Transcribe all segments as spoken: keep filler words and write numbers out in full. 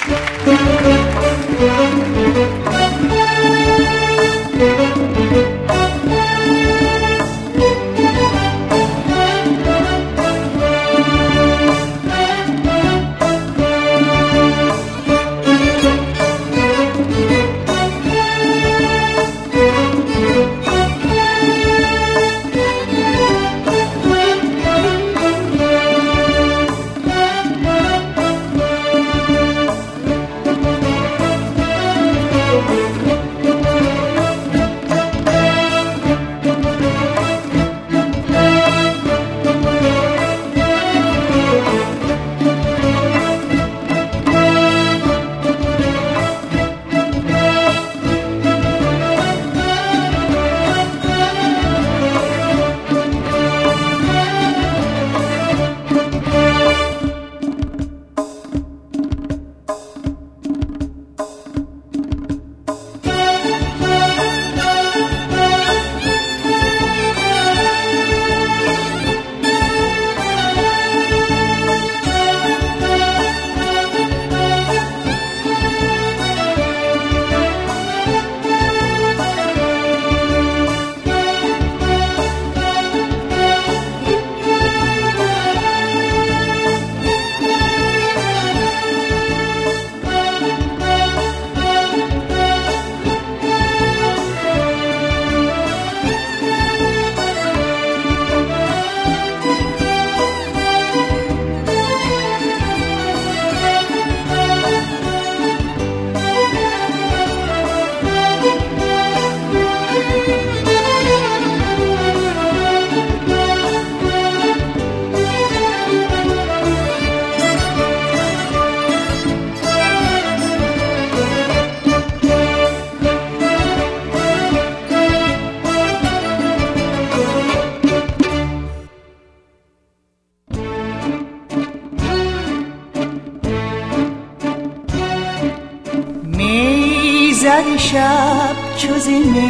زد شب چوز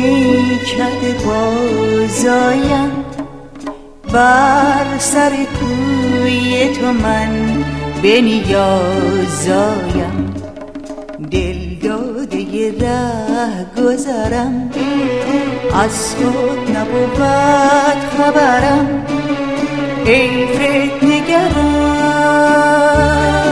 میکد بازایم، بر سر کوی تو من به نیازایم. دل داده ره گذرم، از خود نبود خبرم، ای فتنه‌گرم.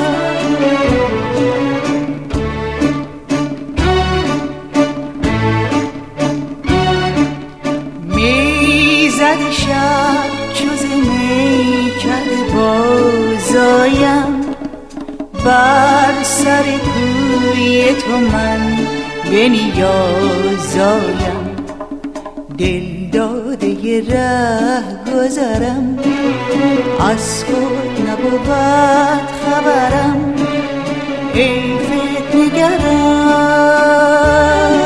میزد شب چوز میکد بازایم، بر سر کوی تو من به نیازایم. دل داده ره گذرم، از خود نبود خبرم، ای فتنه‌گرم.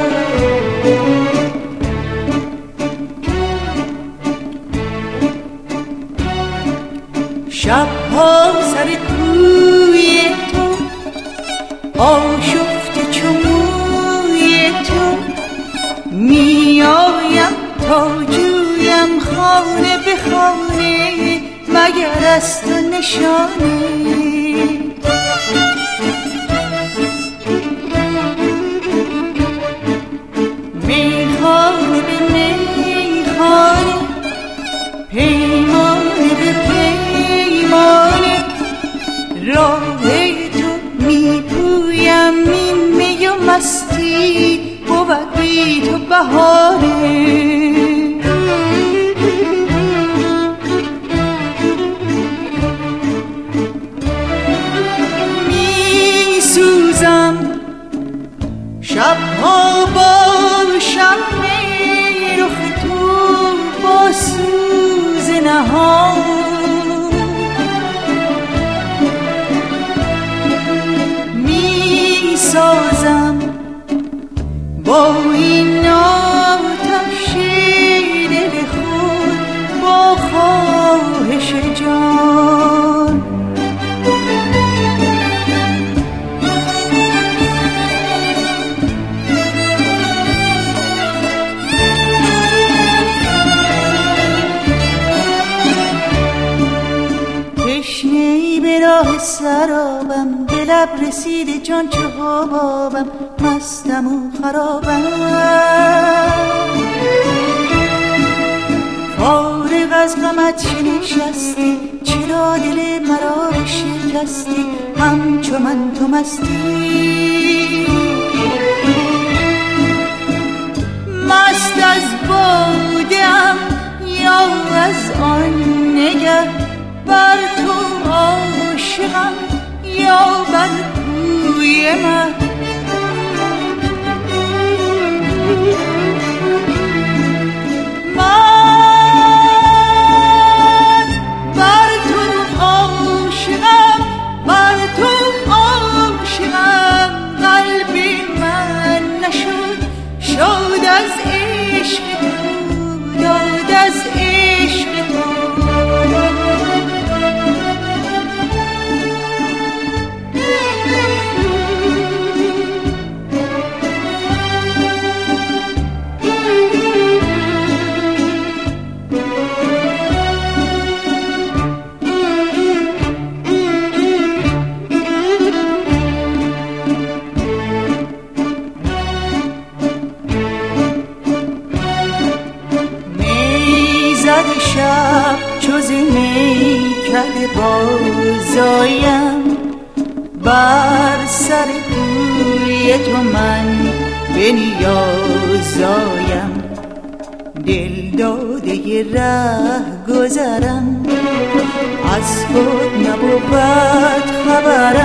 شبها سر کوی تو آشفته چو موی تو، میایم تا جویم خانه به خانه، مگر از تو نشانه. میخانه به میخانه، پیمانه به پیمانه، راه تو میپویم این می و مستی، بود بی تو بهانه. می سوزم شبها با شم رخ تو، با سوز نهان به راه سرابم، به لب رسیده جان چه حبابم، مستم و خرابم. فارغ از غمت چه نشستی، چرا دل مرا شکستی، همچو من تو مستی. مست از باده‌ام یا از آن نگه، بر تو عاشقم یا بر کوی من. شب چوز میکده بازایم، بر سر کوی تو من به نیازایم. دل داده ره گذرم، از خود نبود خبرم.